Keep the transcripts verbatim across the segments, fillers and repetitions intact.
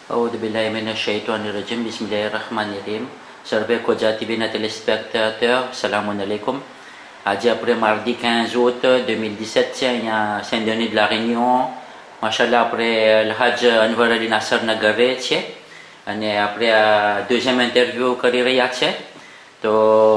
أعوذ بالله من الشيطان الرجيم بسم الله الرحمن الرحيم Survey Kojatibina téléspectateurs, salam alaikum. આજે આપણે mardi quinze août deux mille dix-sept છે અહીંયા Saint-Denis de la Réunion. માશાલ્લાહ આપણે અલહાજ અનવર અલી નાસરના ઘરે છીએ અને આપણે આ દુસરા ઇન્ટરવ્યૂ કરી રહ્યા છે. તો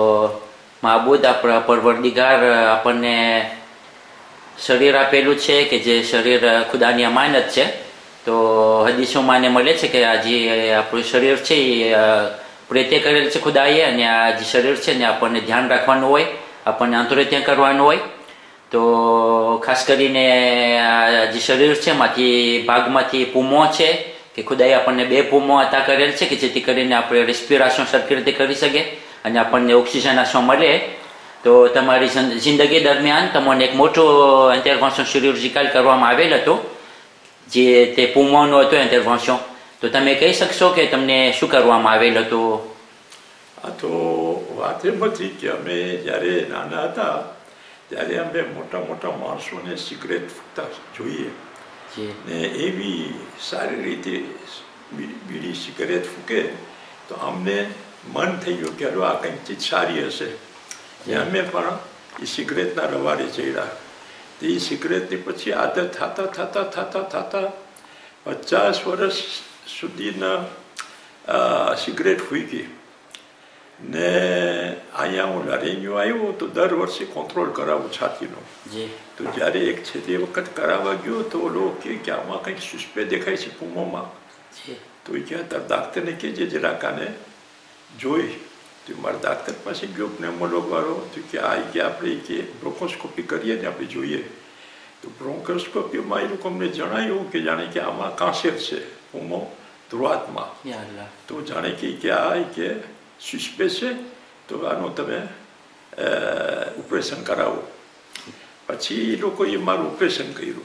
માબૂદ આપણા પરવરદિગાર આપણને શરીર આપેલું છે કે જે શરીર ખુદાની અમાનત છે. તો હદીસોમાં મળે છે કે આજે આપણું શરીર છે એ પ્રેત્ય કરેલ છે ખુદાએ અને આ જે શરીર છે ને આપણને ધ્યાન રાખવાનું હોય, આપણને અંતરેત્ય કરવાનું હોય. તો ખાસ કરીને આ જે શરીર છે માંથી ભાગમાંથી પૂમો છે કે ખુદાએ આપણને બે પૂમો અતા કરેલ છે કે જેથી કરીને આપણે રેસ્પિરેશન સરખી રીતે કરી શકીએ અને આપણને ઓક્સિજન આસવા મળે. તો તમારી જિંદગી દરમિયાન તમને એક મોટું ઇન્ટરવેન્શન ચિર્યુર્જિકલ કરવામાં આવેલ હતું જે તે પૂમોનું હતું ઇન્ટરવેન્શન. તો તમે કહી શકશો કે તમને શું કરવામાં આવેલ હતું? આ તો વાત એમ હતી કે અમે જ્યારે નાના હતા ત્યારે અમે મોટા મોટા માણસોને સિગરેટ ફૂંકતા જોઈએ ને એવી સારી રીતે બીડી સિગરેટ ફૂંકે તો અમને મન થઈ ગયું કે આ કંઈક ચીજ સારી હશે. અમે પણ એ સિગરેટના રવાડે ચડ્યા. તો એ સિગરેટની પછી આદત થતા થતા થતા થતા પચાસ વર્ષ સુધીના સિગરેટ ફૂંકી ને અહીંયા હું રેન્યુ આવ્યો તો દર વર્ષે કંટ્રોલ કરાવું છાતીનો. તો જ્યારે એક છે તે વખત કરાવવા ગયો તો લોકો કે આમાં કંઈક સુસ્પે દેખાય છે પૂમોમાં. તો એ ક્યાં તાર ડાક્ટરને કહેજે જરાક આને જોઈ. તો મારા ડાક્ટર પાસે ગયો નેમોલોગ વાળો તો કે આ કે આપણે કે બ્રોન્કોસ્કોપી કરીએ ને આપણે જોઈએ. તો બ્રોન્કોસ્કોપીમાં એ લોકો અમને જણાવ્યું કે જાણે કે આમાં કાંસેર છે પૂમો ધ્રુવાતમાં. તો જાણે કે કે આ કે સુસ્પે છે તો આનું તમે ઓપરેશન કરાવો. પછી એ લોકોએ મારું ઓપરેશન કર્યું.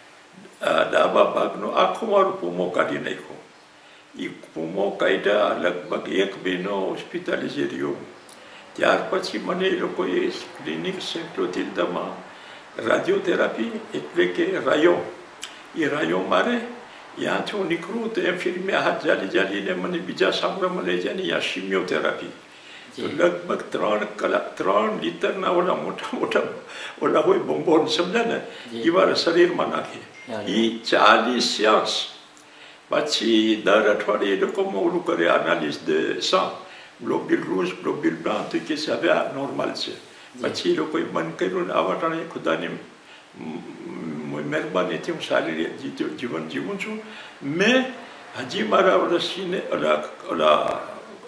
ડાબા ભાગનો આખો મારું પૂમો કાઢી નાખ્યો. એ પૂમો કાઢ્યા લગભગ એક મહિનો હોસ્પિટલાઇઝ રહ્યો. ત્યાર પછી મને એ લોકોએ ક્લિનિક સેન્ટ્રોતિલ્દામાં રેડિયોથેરાપી એટલે કે રાયો એ રાયો મારે. ત્યાંથી હું નીકળું તો એમ ફિર મેં હાથ જાલી જાલીને મને બીજા સાંભળામાં લઈ જાય ને ત્યાં શિમિયોથેરાપી. તો લગભગ ત્રણ કલાક ત્રણ લીટરના ઓલા મોટા મોટા ઓલા હોય બોમ્બોન સમજે ને એ મારા શરીરમાં નાખે. એ ચાલીસ સેન્સ પછી દર અઠવાડિયે એ લોકોમાં ઓલું કરે એનાલિસ દે સા ગ્લોબ્યુલ રૂઝ ગ્લોબ્યુલ બ્લાન્ક તો કે હવે આ નોર્મલ છે. પછી એ લોકોએ બંધ કર્યું ને આવા ટાણે ખુદાની મહેરબાનીથી હું સારી રીતે જીવન જીવું છું. મેં હજી મારા રસીને ઓલા ઓલા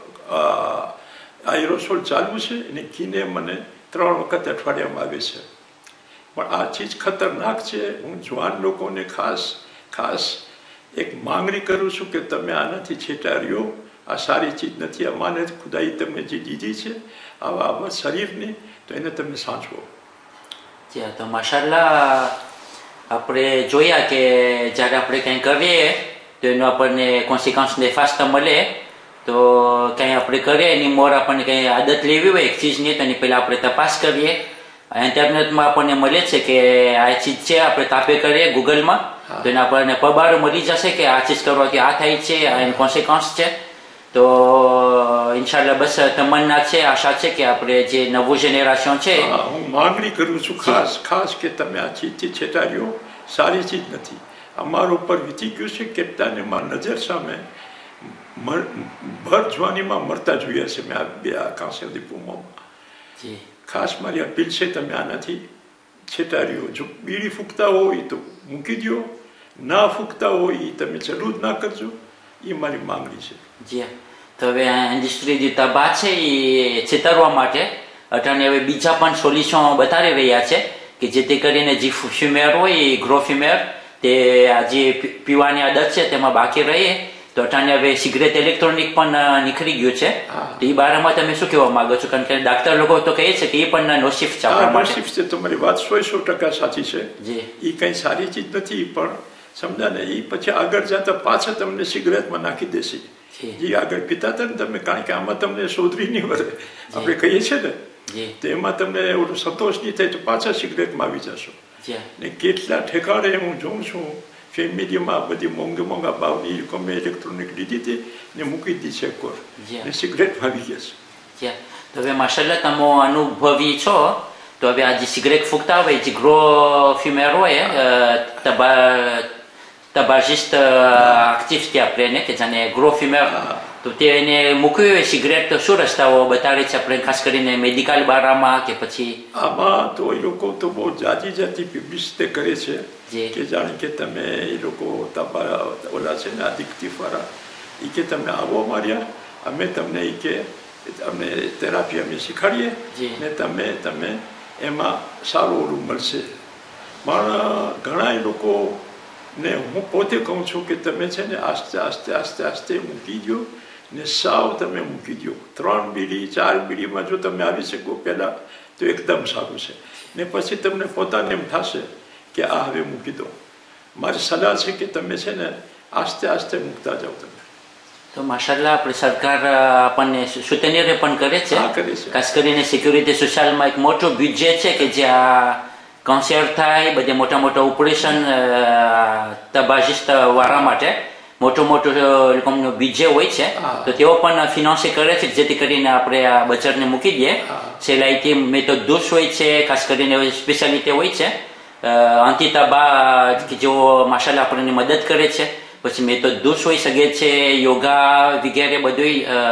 આયરોસોલ ચાલુ છે અને કીને મને ત્રણ વખત અઠવાડિયામાં આવે છે. પણ આ ચીજ ખતરનાક છે. હું જવાન લોકોને ખાસ ખાસ એક માંગણી કરું છું કે તમે આનાથી છેટા રહ્યો. આ સારી ચીજ નથી. અમાને ખુદાઈ તમે જે દીધી છે આવા આવા શરીરની તો એને તમે સાચવો. તો માશાલ્લાહ આપણે જોયા કે જ્યારે આપણે કંઈ કરીએ તો એનો આપણને કોન્સિક્વન્સ નેફાસ્ટ મળે. તો કંઈ આપણે કરીએ એની મોર આપણને કંઈ આદત લેવી હોય એક ચીજની તો એની પહેલાં આપણે તપાસ કરીએ. ઇન્ટરનેટમાં આપણને મળે છે કે આ ચીજ છે આપણે તાપે કરીએ ગૂગલમાં તો એને આપણને પબારો મળી જશે કે આ ચીજ કરવાથી આ થાય છે આ એની કોન્સિક્વન્સ છે. તો ઇન્શાલ્લાહ બસ તમન્ના છે, આશા છે કે આપણે જે નવું જેનેરેશન છે હું માંગણી કરું છું ખાસ ખાસ કે તમે આ ચીજથી છેટાડ્યો. સારી ચીજ નથી. અમારા ઉપર વીતી ગયું છે. કેટલાને મારી નજર સામે ભર જવાનીમાં મરતા જોયા છે મેં આ બે આ કાંસેરની પૂમોમાં. ખાસ મારી અપીલ છે તમે આનાથી છેટાડ્યો. જો બીડી ફૂંકતા હોય તો મૂકી દો, ના ફૂંકતા હોય તમે ચાલુ જ ના કરજો. એ મારી માંગણી છે. જી તો હવે ઇન્ડસ્ટ્રી જે તબાહ છે એ છેતરવા માટે અટાણે હવે બીજા પણ સોલ્યુશન બતાવી રહ્યા છે કે જેથી કરીને જે ફિમેર હોય એ ગ્રો ફિમેર તે આ જે પીવાની આદત છે તેમાં બાકી રહીએ. તો અટાણે હવે સિગરેટ ઇલેક્ટ્રોનિક પણ નીકળી ગયું છે. તો એ બારામાં તમે શું કહેવા માંગો છો? કારણ કે ડાક્ટર લોકો તો કહે છે કે એ પણ નોશિફ છે આપણા માટે. નોશિફ છે. તમારી વાત સો સો ટકા સાચી છે. એ કંઈ સારી ચીજ નથી. પણ સમજા ને એ પછી આગળ જતા પાછા તમને સિગરેટમાં નાખી દેશે. જે આગળ પીતા હતા ને તમે કારણ કે આમાં તમને સોધરી નહીં વળે આપણે કહીએ છીએ ને તો એમાં તમને ઓલું સંતોષ નહીં થાય તો પાછા સિગરેટમાં આવી જશો. ને કેટલા ઠેકાણે હું જોઉં છું ફેમિલીમાં બધી મોંઘા મોંઘા ભાવની ગમે ઇલેક્ટ્રોનિક લીધી હતી ને મૂકી દીધી છે કોર ને સિગરેટ આવી ગયા છે. તો હવે માશાલ્લાહ તમે અનુભવી છો, તો હવે આ જે સિગરેટ ફૂંકતા હોય, જે ગ્રો ફ્યુમેર હોય, તબાજિસ્ટ એક્ટિવિટી આપણે એને કે જાણે ગ્રો ફ્યુમેર, તો તેને મૂક્યું હોય સિગરેટ, તો શું રસ્તાઓ બતાડે છે આપણે, ખાસ કરીને મેડિકલ બારામાં કે પછી? આમાં તો એ લોકો તો બહુ જાજી જાતી પબ્લિસિટી કરે છે કે જાણે કે તમે એ લોકો તમારા ઓલા છે ને અધિકટિવ વાળા, એ કે તમે આવો માર્યા, અમે તમને એ કે અમને થેરાપી અમે શીખવાડીએ ને તમે તમે એમાં સારું ઓલું મળશે. પણ ઘણા એ લોકો ને હું પોતે કહું છું કે તમે છે ને આસ્તે આસ્તે આસ્તે આસ્તે મૂકી દો ને સાવ તમે મૂકી દો. ત્રણ બીડી ચાર બીડીમાં જો તમે આવી શકો પહેલાં તો એકદમ સારું છે, ને પછી તમને પોતાને એમ થશે કે આ હવે મૂકી દો. મારી સલાહ છે કે તમે છે ને આસ્તે આસ્તે મૂકતા જાઓ તમે. તો માશાલ્લાહ આપણે સરકાર આપણને સૂચનાઓ પણ કરે છે, ખાસ કરીને સિક્યુરિટી સોશિયલમાં એક મોટું બજેટ છે કે જ્યાં કોન્સર્ટ થાય, બધે મોટા મોટા ઓપરેશન તબાજિસ્ત વાળા માટે મોટું મોટું લોકોનું બીજે હોય છે, તો તેઓ પણ ફિનાન્સી કરે છે જેથી કરીને આપણે આ બજારને મૂકી દઈએ. સહેલાઈથી મેં તો દોષ હોય છે, ખાસ કરીને સ્પેશિયાલિટી હોય છે અંતિ તબા કે જેઓ માશાલ્લાહ આપણને મદદ કરે છે. પછી મેં તો દોષ હોઈ શકે છે, યોગા વગેરે બધું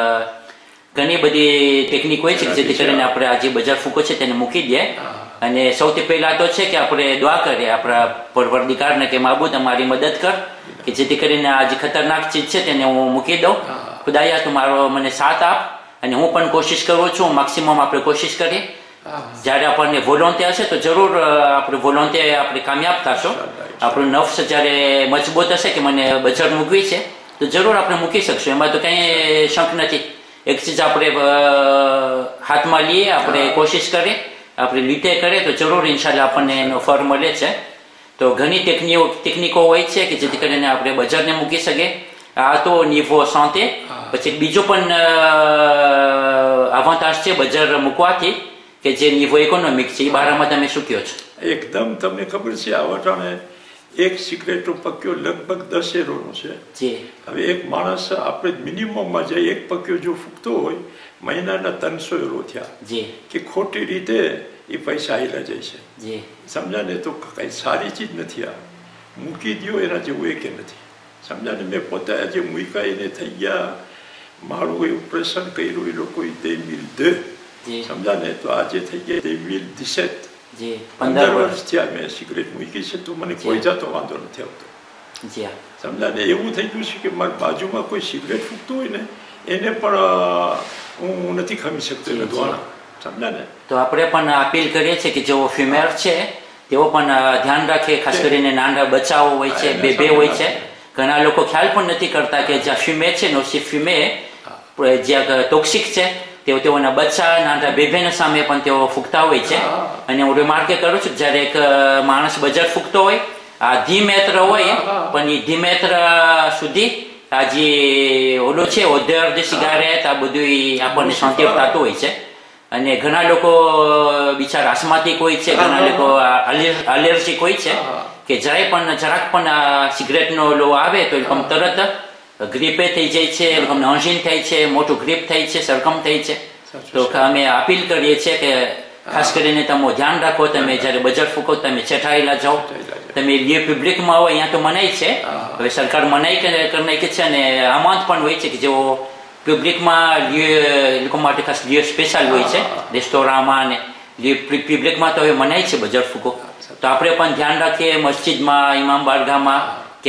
ઘણી બધી ટેકનિક હોય છે જેથી કરીને આપણે આ જે બજાર ફૂંકો છે તેને મૂકી દઈએ. અને સૌથી પહેલા તો છે કે આપણે દુઆ કરીએ આપણા પરવરદિગારને કે માબૂદ અમારી મદદ કર કે જેથી કરીને આ જે ખતરનાક ચીજ છે તેને હું મૂકી દઉં. ખુદાયા તું મારો મને સાથ આપ, અને હું પણ કોશિશ કરું છું, મેક્સિમમ આપણે કોશિશ કરીએ. જ્યારે આપણને વોલોન્ટિયર હશે તો જરૂર આપણે વોલોન્ટિયર આપણે કામયાબ થશો. આપણું નફ્સ જ્યારે મજબૂત હશે કે મને બજાર મૂકવી છે તો જરૂર આપણે મૂકી શકશું, એમાં તો કંઈ શંક નથી. એક ચીજ આપણે હાથમાં લઈએ, આપણે કોશિશ કરીએ, આપણે લીધે કરીએ તો જરૂર ઇન્શાલ્લાહ આપણને એનો ફળ મળે છે. તો ઘણી ટેકનિકો ટેકનિકો હોય છે કે જેથી કરીને આપણે બજારને મૂકી શકીએ. આ તો નિવો સાંતે. પછી બીજો પણ અવાંતાજ છે બજાર મૂકવાથી કે જે નિવો ઇકોનોમિક છે, એ બારામાં તમે શું કહો છો? એકદમ તમને ખબર છે આ વટાણે એક સિગરેટનો પક્યો લગભગ દસ યુરોનો છે. હવે એક માણસ આપણે મિનિમમમાં જાય એક પક્યો જો ફૂંકતો હોય મહિનાના ત્રણસો યુરો થયા કે ખોટી રીતે એ પૈસા આવેલા જાય છે. સમજાને તો કઈ સારી ચીજ નથી. આ મૂકી દો એના જેવું એ કે નથી. સમજાને મેં પોતે આજે મૂક્યા એને થઈ ગયા મારું એ ઓપરેશન કર્યું એ લોકો બે મિલ દે સમજાને તો આજે થઈ ગયા બે મિલ દિસેત પંદર વર્ષ થયા મેં સિગરેટ મૂકી છે તો મને કોઈ જાતો વાંધો નથી આવતો. સમજાને એવું થઈ ગયું છે કે મારી બાજુમાં કોઈ સિગરેટ ફૂંકતું હોય ને એને પણ હું નથી ખમી શકતો એને દ્વારા. સમજાને તો આપણે પણ અપીલ કરીએ છીએ કે જેઓ ફ્યુમેર છે તેઓ પણ ધ્યાન રાખે, ખાસ કરીને નાના બચ્ચાઓ હોય છે, બેબે હોય છે. ઘણા લોકો ખ્યાલ પણ નથી કરતા કે જ્યાં ફ્યુમે છે નોસિફ ફ્યુમે જ્યાં ટોક્સિક છે તેઓ તેઓના બચ્ચા નાના બેબેના સામે પણ તેઓ ફૂંકતા હોય છે. અને હું રિમાર્કે કરું છું જ્યારે એક માણસ બજાર ફૂંકતો હોય આ ધીમેત્ર હોય પણ એ ધીમેત્ર સુધી આ જે ઓલો છે ઓધર જે સિગારેટ આ બધું આપણને શાંતિ થતું હોય છે. અને ઘણા લોકો બિચારા આસ્માટિક હોય છે, ઘણા લોકો એલર્જીક હોય છે કે જ્યારે પણ જરાક પણ આ સિગરેટનો લો આવે તો એ તરત ગ્રીપે થઈ જાય છે, એ લોકોને અંજીન થાય છે, મોટું ગ્રીપ થાય છે, સરકમ થાય છે. તો અમે અપીલ કરીએ છીએ કે ખાસ કરીને તમે ધ્યાન રાખો, તમે જ્યારે બજાર ફૂંકો તમે છેઠાયેલા જાઓ, તમે લિયો પબ્લિકમાં હોય અહીંયા તો મનાઈ છે, હવે સરકાર મનાઈ કરી નાખી છે. અને આમાંત પણ હોય છે કે જેઓ પબ્લિકમાં લિયો લોકો માટે ખાસ લિયો સ્પેશિયલ હોય છે રેસ્ટોરાંમાં, અને લિયો પબ્લિકમાં તો હવે મનાઈ છે બજાર ફૂંકો. તો આપણે પણ ધ્યાન રાખીએ મસ્જિદમાં, ઇમામ બારગાહમાં કે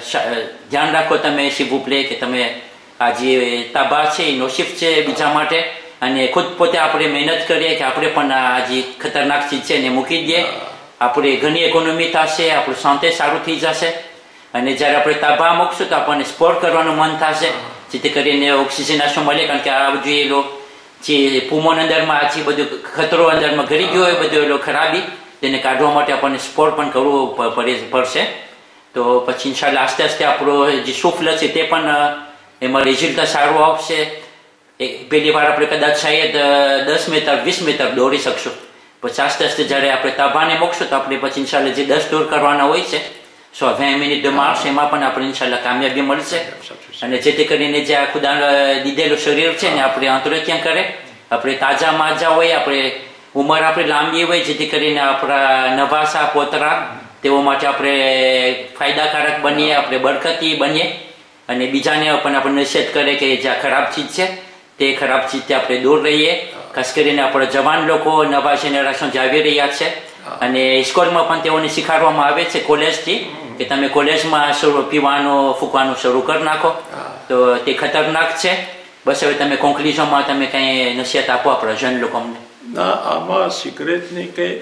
ધ્યાન રાખો તમે શિવભૂપલે કે તમે આ જે તાબા છે એ નોશિફ છે બીજા માટે. અને ખુદ પોતે આપણે મહેનત કરીએ કે આપણે પણ આ જે ખતરનાક ચીજ છે એને મૂકી દઈએ. આપણે ઘણી ઇકોનોમી થશે, આપણું શાંતિ સારું થઈ જશે. અને જ્યારે આપણે તાબા મૂકશું તો આપણને સ્પોર્ટ કરવાનું મન થશે જેથી કરીને ઓક્સિજન આશો મળે. કારણ કે આ બધું એ લોકો જે પુમોન અંદરમાં આ જે બધું ખતરો અંદરમાં ઘડી ગયો હોય બધું એ લોકો ખરાબી તેને કાઢવા માટે આપણને સ્પોર્ટ પણ કરવું પડશે. તો પછી ઇન્શાલ્લાહ આસ્તે આસ્તે આપણો જે સુફલ છે તે પણ એમાં રિઝલ્ટ સારું આવશે. પહેલી વાર આપણે કદાચ શાયદ દસ મીટર વીસ મીટર દોડી શકશું, પછી આસ્તે આસ્તે જ્યારે આપણે તાબાને મૂકશું તો આપણે પછી ઇન્શાલ્લાહ જે દસ દૂર કરવાના હોય છે સો વીસ મિનિટ માર્ચ એમાં પણ આપણે ઇન્શાલ્લાહ કામયાબી મળશે. અને જેથી કરીને જે આ ખુદા દીધેલું શરીર છે ને આપણે અંતરક્યાં કરે, આપણે તાજા માજા હોય, આપણે ઉંમર આપણી લાંબી હોય, જેથી કરીને આપણા નવાસા પોતરા તેઓ માટે આપણે ફાયદાકારક બનીએ, આપણે બરકતી બનીએ. અને બીજાને પણ આપણે નિષેધ કરે કે જે ખરાબ ચીજ છે તે ખરાબ ચીજથી આપણે દૂર રહીએ. ખાસ કરીને આપણા જવાન લોકો, નવા જનરેશન જે આવી રહ્યા છે અને સ્કૂલમાં પણ તેઓને શીખવાડવામાં આવે છે કોલેજથી કે તમે કોલેજમાં શરૂ પીવાનું ફૂંકવાનું શરૂ કરી નાખો, તો તે ખતરનાક છે. બસ હવે તમે કોન્ક્લુઝનમાં તમે કંઈ નસીહત આપો આપણા જન લોકોને. ના, આમાં સિગરેટની કંઈ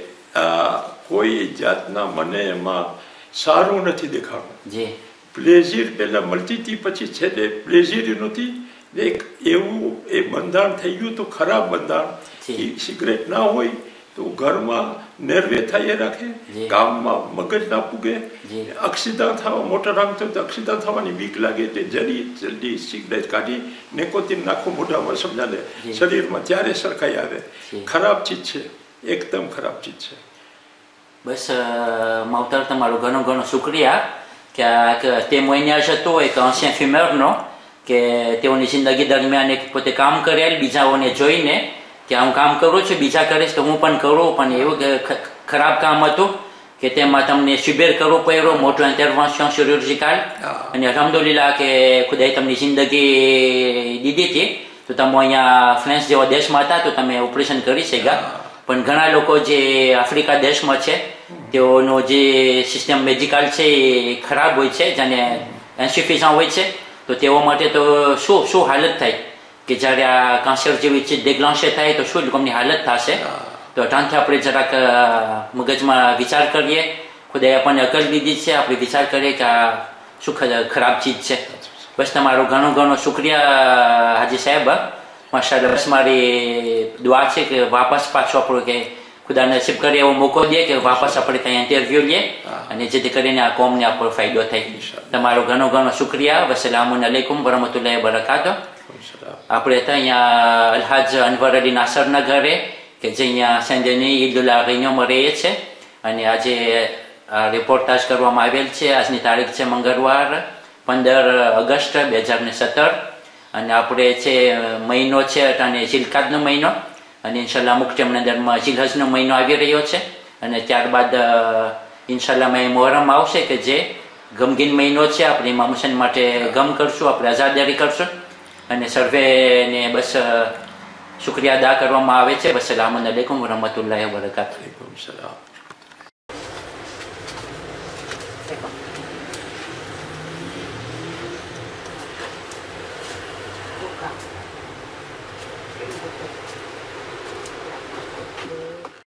કોઈ જાતના મને એમાં સારું નથી દેખાડવું. જી, પ્લેઝર પહેલાં મળતી હતી, પછી છેલ્લે પ્લેઝર નહોતી. એક એવું એ બંધારણ થઈ ગયું તો ખરાબ બંધારણ. સિગરેટ ના હોય તો ઘરમાં નેરવે થાય રાખે, કામમાં મગજ ના પૂગે, અક્ષિતા થવા મોટા રામ થયું તો અક્ષિતા થવાની બીક લાગે એટલે જલ્દી જલ્દી સિગરેટ કાઢી નિકોટીન નાખો મોઢામાં, સમજાને શરીરમાં, ત્યારે સરખાઈ આવે. ખરાબ ચીજ છે, એકદમ ખરાબ ચીજ છે. બસ માવતર તમારો ઘણો ઘણો શુક્રિયા કે તે મોઈન્યાસ હતો એક એન્સિયન ફિમેરનો કે તેઓની જિંદગી દરમિયાન એક પોતે કામ કરેલ, બીજાઓને જોઈને કે હું કામ કરું છું, બીજા કરીશ તો હું પણ કરું, પણ એવું ખરાબ કામ હતું કે તેમાં તમને શિબિર કરવું પડ્યું, મોટું ઇન્ટરવેન્શન ચિર્યુર્જિકલ. અને અલહમદુલિલ્લાહ કે ખુદાએ તમને જિંદગી દીધી હતી તો તમે અહીંયા ફ્રાન્સ જેવા દેશમાં હતા તો તમે ઓપરેશન કરી શક્યા. પણ ઘણા લોકો જે આફ્રિકા દેશમાં છે તેઓનો જે સિસ્ટમ મેડિકલ છે એ ખરાબ હોય છે, જેને ઇન્સફિશિયન્ટ હોય છે, તો તેઓ માટે તો શું શું હાલત થાય કે જ્યારે આ કેન્સર જેવી ચીજ ડિગ્લાન્શે થાય તો શું લોકોની હાલત થશે. તો ત્યાંથી આપણે જરાક મગજમાં વિચાર કરીએ, ખુદાએ આપણને અકલ દીધી છે, આપણે વિચાર કરીએ કે આ શું ખરાબ ચીજ છે. બસ તમારો ઘણો ઘણો શુક્રિયા હાજી સાહેબ. માશાલ્લાહ, બસ મારી દુઆ છે કે વાપસ પાછો આપણો કે ખુદા નસીબ કરે એવો મોકો દે કે વાપસ આપણે કંઈ ઇન્ટરવ્યુ લઈએ અને જેથી કરીને આ કોમને આપણો ફાયદો થાય. તમારો ઘણો ઘણો શુક્રિયા. વસલામુ અલૈકુમ વરહમતુલ્લાહિ વબરકાતુહ. આપણે તો અહીંયા અલહાજ અનવર અલી નાસરના ઘરે કે જે અહીંયા સેન્ડની ઈદુલ અઝહામાં રહીએ છે અને આજે રિપોર્ટાજ કરવામાં આવેલ છે. આજની તારીખ છે મંગળવાર પંદર ઓગસ્ટ બે હજાર ને સત્તર અને આપણે છે મહિનો છે અને જિલકાદનો મહિનો અને ઇન્શાલ્લાહ મુક્તમ નદરમાં જિલહજનો મહિનો આવી રહ્યો છે અને ત્યારબાદ ઇન્શાલ્લાહ મેં મોહરમ આવશે કે જે ગમગીન મહિનો છે. આપણે ઇમામ હુસૈન માટે ગમ કરશું, આપણે આઝાદારી કરશું અને સર્વેને બસ શુક્રિયા અદા કરવામાં આવે છે. વસલામુ અલૈકુમ વરહમતુલ્લાહિ વબરકાતુહ.